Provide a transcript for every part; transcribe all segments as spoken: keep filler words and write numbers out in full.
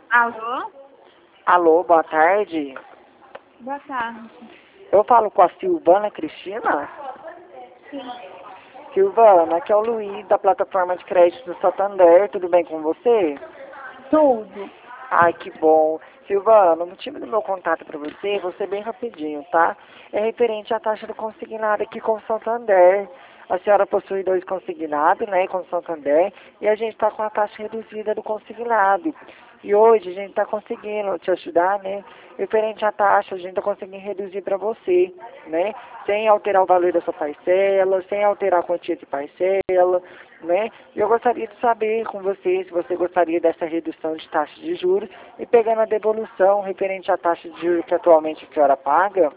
Alô? Alô, boa tarde. Boa tarde. Eu falo com a Silvana Cristina? Sim. Silvana, aqui é o Luiz, da plataforma de crédito do Santander. Tudo bem com você? Tudo. Ai, que bom. Silvana, o motivo do meu contato para você, vou ser bem rapidinho, tá? É referente à taxa do consignado aqui com o Santander. A senhora possui dois consignados, né, com o Santander, e a gente está com a taxa reduzida do consignado. E hoje a gente está conseguindo te ajudar, né? Referente à taxa, a gente está conseguindo reduzir para você, né? Sem alterar o valor da sua parcela, sem alterar a quantia de parcela, né? E eu gostaria de saber com você se você gostaria dessa redução de taxa de juros e pegando a devolução referente à taxa de juros que atualmente a senhora paga.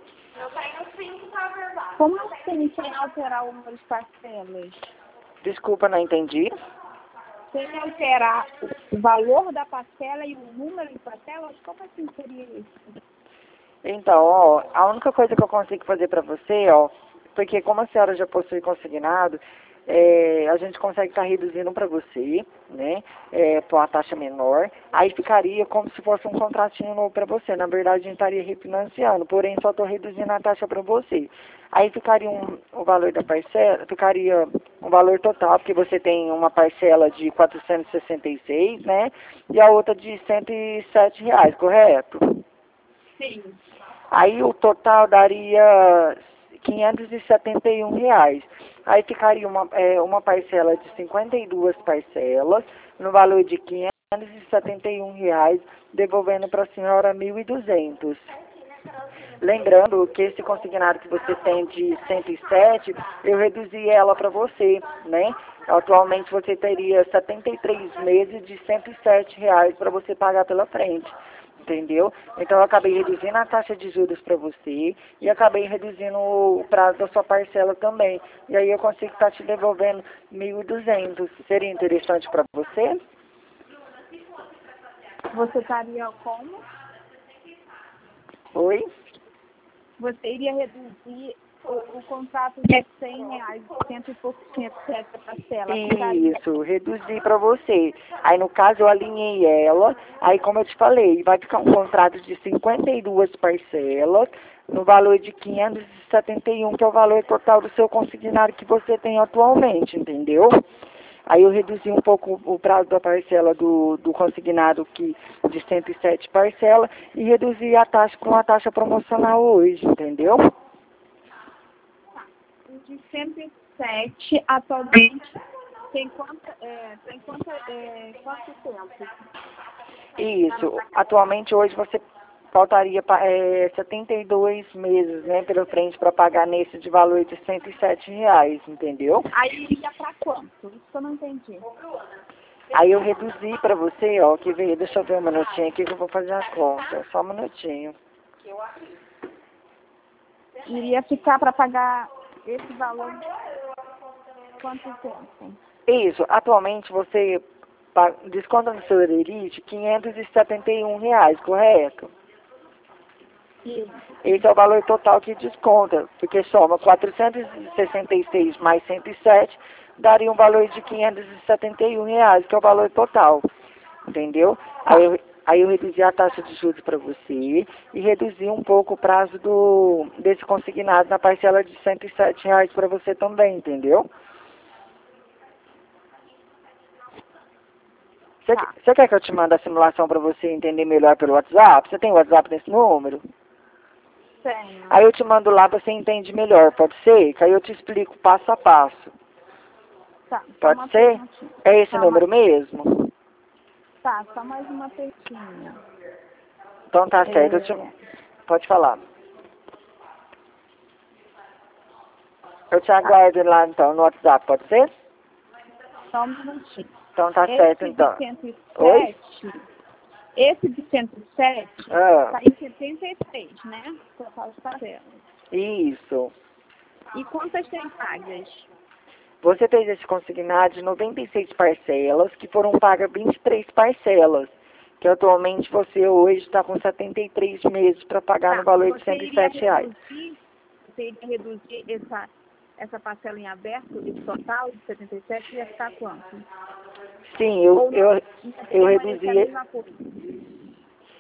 Como assim sem alterar o número de parcelas? Desculpa, não entendi. Sem alterar o valor da parcela e o número de parcelas? Como assim seria isso? Então, ó, a única coisa que eu consigo fazer para você, ó, porque como a senhora já possui consignado, é, a gente consegue estar reduzindo para você, né, é, por uma taxa menor, aí ficaria como se fosse um contratinho novo para você. Na verdade, a gente estaria refinanciando, porém só estou reduzindo a taxa para você. Aí ficaria um, o valor da parcela, ficaria um valor total, porque você tem uma parcela de quatrocentos e sessenta e seis, né, e a outra de cento e sete reais, correto? Sim. Aí o total daria quinhentos e setenta e um reais. Aí ficaria uma, é, uma parcela de cinquenta e duas parcelas, no valor de quinhentos e setenta e um reais, devolvendo para a senhora mil e duzentos. Lembrando que esse consignado que você tem de cento e sete, eu reduzi ela para você, né? Atualmente você teria setenta e três meses de cento e sete reais para você pagar pela frente. Entendeu? Então eu acabei reduzindo a taxa de juros para você e acabei reduzindo o prazo da sua parcela também. E aí eu consigo estar te devolvendo mil e duzentos. Seria interessante para você? Você estaria como? Oi? Você iria reduzir o, o contrato de cem reais, cento e poucos por cento dessa parcela. Ficaria Isso, reduzi para você. Aí no caso eu alinhei ela, aí como eu te falei, vai ficar um contrato de cinquenta e duas parcelas, no valor de quinhentos e setenta e um, que é o valor total do seu consignado que você tem atualmente, entendeu? Aí eu reduzi um pouco o prazo da parcela do, do consignado que, de cento e sete parcelas e reduzi a taxa com a taxa promocional hoje, entendeu? o de cento e sete atualmente. Tem quanto, é, tem quanto, é, quanto tempo? Isso. Atualmente hoje você faltaria é, setenta e dois meses, né, pela frente para pagar nesse de valor de cento e sete reais, entendeu? Aí iria para quanto? Isso que eu não entendi. Aí eu reduzi para você, ó, que veio, deixa eu ver um minutinho aqui que eu vou fazer a conta, só um minutinho. Iria ficar para pagar esse valor quanto tempo? Isso, atualmente você pa- desconta no seu Elite quinhentos e setenta e um reais, correto? Sim. Esse é o valor total que desconta, porque soma quatrocentos e sessenta e seis mais cento e sete, daria um valor de quinhentos e setenta e um reais, que é o valor total, entendeu? Aí eu, aí eu reduzi a taxa de juros para você e reduzi um pouco o prazo do, desse consignado na parcela de cento e sete reais para você também, entendeu? Você, Tá. você quer que eu te mande a simulação para você entender melhor pelo WhatsApp? Você tem WhatsApp nesse número? Tenho. Aí eu te mando lá, você entende melhor, pode ser? Que aí eu te explico passo a passo. Tá, só Pode uma ser? perguntinha. É esse Tá, número uma, mesmo? tá, só mais uma perguntinha. Então tá certo, eu te... É, pode falar. Eu te tá, aguardo lá então no WhatsApp, pode ser? só um minutinho. Então tá certo Esse então. de cento e Oi? sete, esse de cento e sete Ah, está em setenta e três, né? Total de parcelas. isso. E quantas tem pagas? Você fez esse consignado de noventa e seis parcelas, que foram pagas vinte e três parcelas. Que atualmente você hoje está com setenta e três meses para pagar no Tá, valor de você cento e iria sete reais. reduzir, você iria reduzir essa, essa parcela em aberto, esse total de setenta e sete, ia ficar quanto? Sim, eu, Ou não? eu, Ia eu permanecer a reduzi. mesma coisa?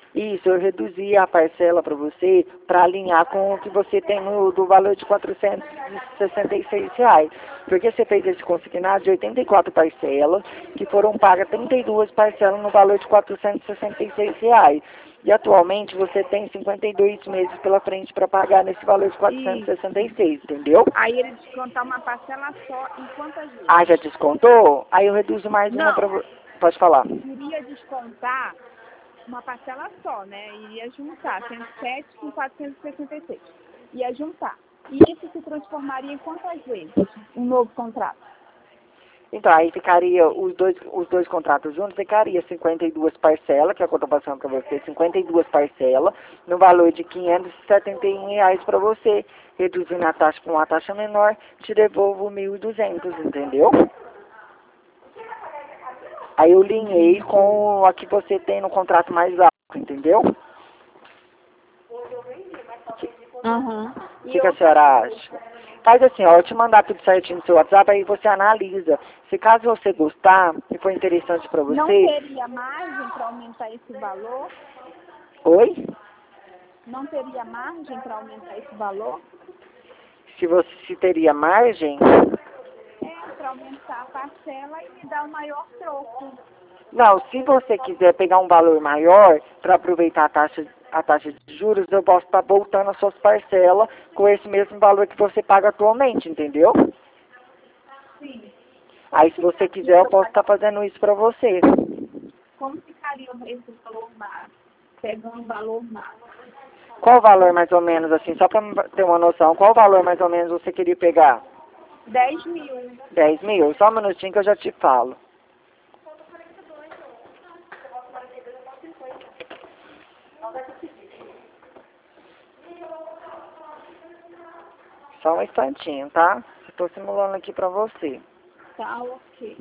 Isso, eu reduzi a parcela para você para alinhar com o que você tem no, do valor de quatrocentos e sessenta e seis reais. Porque você fez esse consignado de oitenta e quatro parcelas, que foram pagas trinta e duas parcelas no valor de quatrocentos e sessenta e seis reais. E atualmente você tem cinquenta e dois meses pela frente para pagar nesse valor de quatrocentos e sessenta e seis, entendeu? Aí ele descontar uma parcela só em quantas vezes? Ah, já descontou? Aí eu reduzo mais uma para você. Pode falar. Iria descontar uma parcela só, né? Iria juntar cento e sete com quatrocentos e sessenta e seis. Ia juntar. E isso se transformaria em quantas vezes? Um novo contrato? Então, aí ficaria os dois, os dois contratos juntos, ficaria cinquenta e duas parcelas, que é o que eu estou passando para você, cinquenta e duas parcelas, no valor de quinhentos e setenta e um reais para você, reduzindo a taxa com uma taxa menor, te devolvo mil e duzentos, entendeu? Aí eu linhei com a que você tem no contrato mais alto, entendeu? Uhum. O que, que a senhora acha? Faz assim, ó, eu te mandar tudo certinho no seu WhatsApp, aí você analisa. Se caso você gostar e for interessante para você... Não teria margem para aumentar esse valor? Oi? Não teria margem para aumentar esse valor? Se você se teria margem... É, para aumentar a parcela e me dar um maior troco. Não, se você quiser pegar um valor maior para aproveitar a taxa, a taxa de juros, eu posso estar voltando as suas parcelas com esse mesmo valor que você paga atualmente, entendeu? Sim. Aí se você quiser, eu posso estar fazendo isso para você. Como ficaria esse valor máximo? Pegando o valor máximo. Qual valor mais ou menos, assim, só para ter uma noção, qual valor mais ou menos você queria pegar? dez mil. dez mil? Só um minutinho que eu já te falo. Só um instantinho, tá? Estou simulando aqui para você. Tá, ok.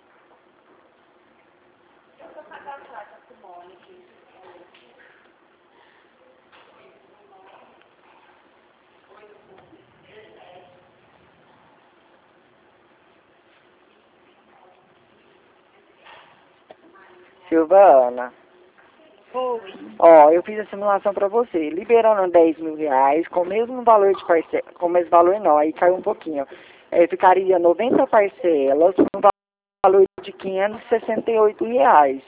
Silvana, Oi. ó, eu fiz a simulação para você, liberando dez mil reais, com o mesmo valor de parcela, com o mesmo valor não, aí caiu um pouquinho. É, ficaria noventa parcelas, no valor de quinhentos e sessenta e oito reais.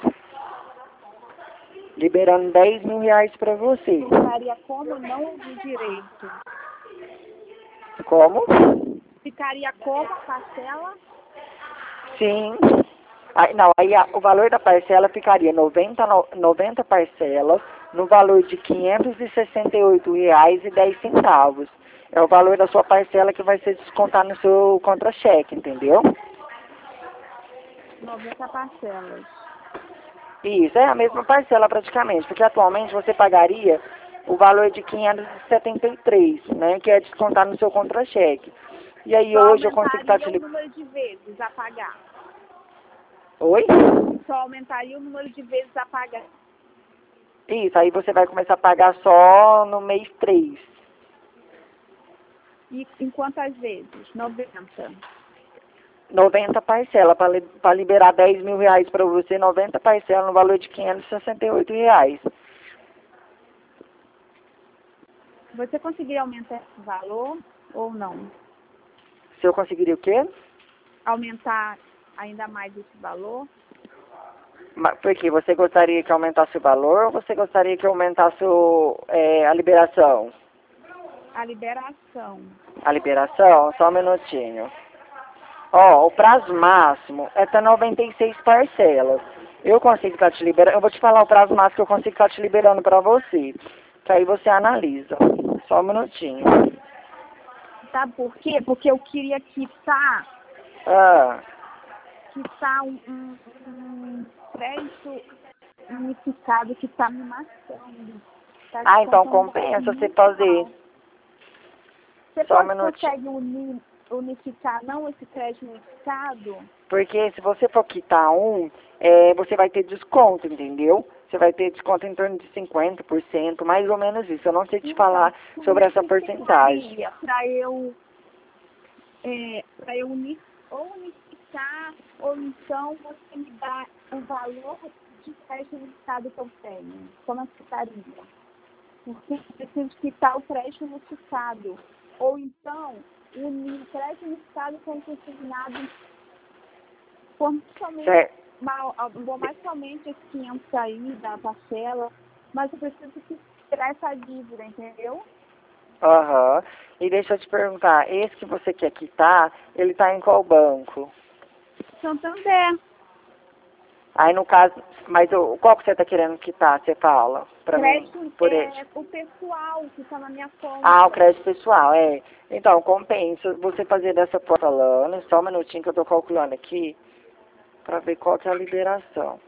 Liberando dez mil reais para você. Ficaria como? Não ouvi direito. Como? Ficaria como a parcela? Sim. Aí, não, aí a, o valor da parcela ficaria noventa, no, noventa parcelas no valor de quinhentos e sessenta e oito reais e dez centavos. É o valor da sua parcela que vai ser descontado no seu contra-cheque, entendeu? noventa parcelas. Isso, é a mesma parcela praticamente, porque atualmente você pagaria o valor de quinhentos e setenta e três, né, que é descontado no seu contra-cheque. E aí Só hoje eu consigo estar te aumentaria o liberando. número de vezes a pagar. Oi? Só aumentaria o número de vezes a pagar. Isso, aí você vai começar a pagar só no mês três. E em quantas vezes? noventa. noventa parcelas, para liberar dez mil reais para você, noventa parcelas no valor de quinhentos e sessenta e oito reais. Você conseguiria aumentar esse valor ou não? Se eu conseguiria o quê? Aumentar ainda mais esse valor? Mas por quê? Você gostaria que aumentasse o valor ou você gostaria que aumentasse o, é, a liberação? A liberação. A liberação? Só um minutinho. Ó, o prazo máximo é até noventa e seis parcelas. Eu consigo estar te liberando, eu vou te falar o prazo máximo que eu consigo estar te liberando para você. Que aí você analisa. Só um minutinho. Sabe por quê? Porque eu queria quitar, Ah, quitar um, um, um crédito unificado que está me matando. Tá ah então descontando compensa você muito fazer. mal. Você Só um pode minutinho. consegue unir, unificar, não esse crédito unificado? Porque se você for quitar um, é, você vai ter desconto, entendeu? Você vai ter desconto em torno de cinquenta por cento, mais ou menos isso. Eu não sei te Então, falar sobre essa porcentagem. para eu, é, para eu uni, ou unificar, ou então você me dá o valor de crédito unificado que eu tenho? Como é que ficaria? Porque eu preciso quitar o crédito unificado. Ou então, unir o crédito unificado com o consignado por somente, mal, mais somente esses quinhentos aí da parcela, mas eu preciso tirar essa dívida, entendeu? Aham. Uhum. E deixa eu te perguntar, esse que você quer quitar, ele tá em qual banco? Santander. Aí no caso, mas o, qual que você tá querendo quitar, você fala? Pra crédito, mim, por é, ele. o pessoal que está na minha conta. Ah, o crédito pessoal, é. Então, compensa você fazer dessa forma falando, só um minutinho que eu tô calculando aqui, pra ver qual que é a liberação.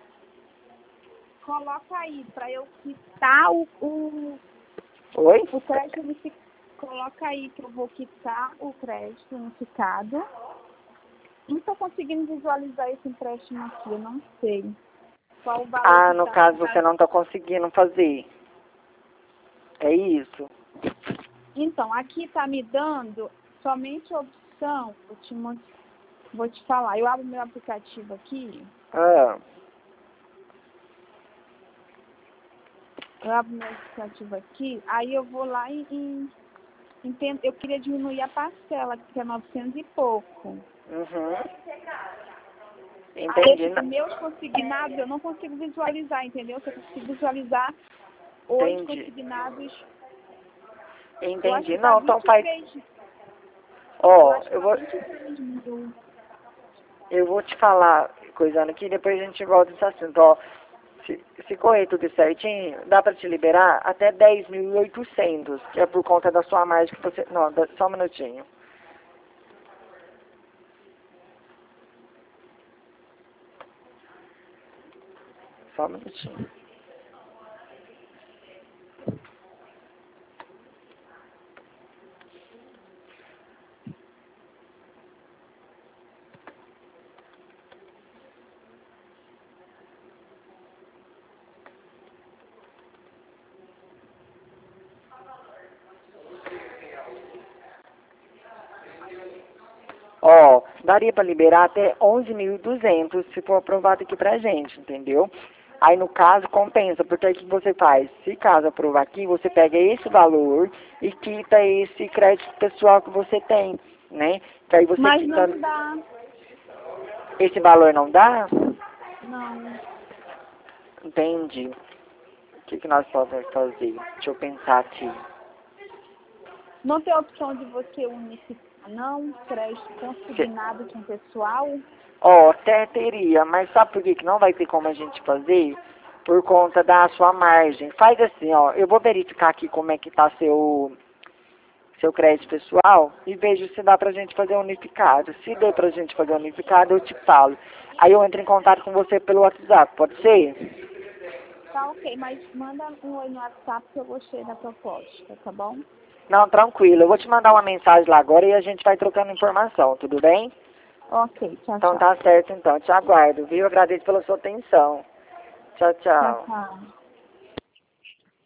Coloca aí, para eu quitar o, o, Oi? o crédito unificado. Coloca aí que eu vou quitar o crédito unificado. Não estou conseguindo visualizar esse empréstimo aqui, eu não sei. Qual o valor Ah, que no tá, caso tá... você não tá conseguindo fazer. É isso? Então, aqui está me dando somente a opção, vou te, vou te falar, eu abro meu aplicativo aqui. Ah. Eu abro meu aplicativo aqui, aí eu vou lá e, e entendo, eu queria diminuir a parcela, que é novecentos e pouco. Uhum. Aí, Entendi. tipo, meus consignados, eu não consigo visualizar, entendeu? Se eu consigo visualizar oito Entendi. consignados, eu acho Entendi. que tá Não, então vinte e faz... três. Eu Ó, acho que eu tá vou... vinte e três mil. Eu vou te falar, coisando aqui, depois a gente volta nesse assunto. Ó, se, se correr tudo certinho, dá pra te liberar até dez mil e oitocentos, que é por conta da sua margem que você... Não, da... só um minutinho. Só um minutinho. Ó, daria para liberar até onze mil e duzentos se for aprovado aqui pra gente, entendeu? Aí no caso compensa, porque aí o que você faz? Se caso aprovar aqui, você pega esse valor e quita esse crédito pessoal que você tem, né? Que aí você Mas quita... não dá. Esse valor não dá? Não. Entendi. O que, que nós podemos fazer? Deixa eu pensar aqui. Não tem opção de você unificar, não? Crédito consignado com pessoal? Ó, até teria, mas sabe por que, que não vai ter como a gente fazer? Por conta da sua margem. Faz assim, ó, eu vou verificar aqui como é que tá seu, seu crédito pessoal e vejo se dá pra gente fazer unificado. Se der pra gente fazer unificado, eu te falo. Aí eu entro em contato com você pelo WhatsApp, pode ser? Tá ok, mas manda um oi no WhatsApp que eu gostei da proposta, tá bom? Não, tranquilo. Eu vou te mandar uma mensagem lá agora e a gente vai trocando informação, tudo bem? Ok, tchau, Então tchau. tá certo então, te aguardo, viu? Agradeço pela sua atenção. Tchau, Tchau, tchau. tchau.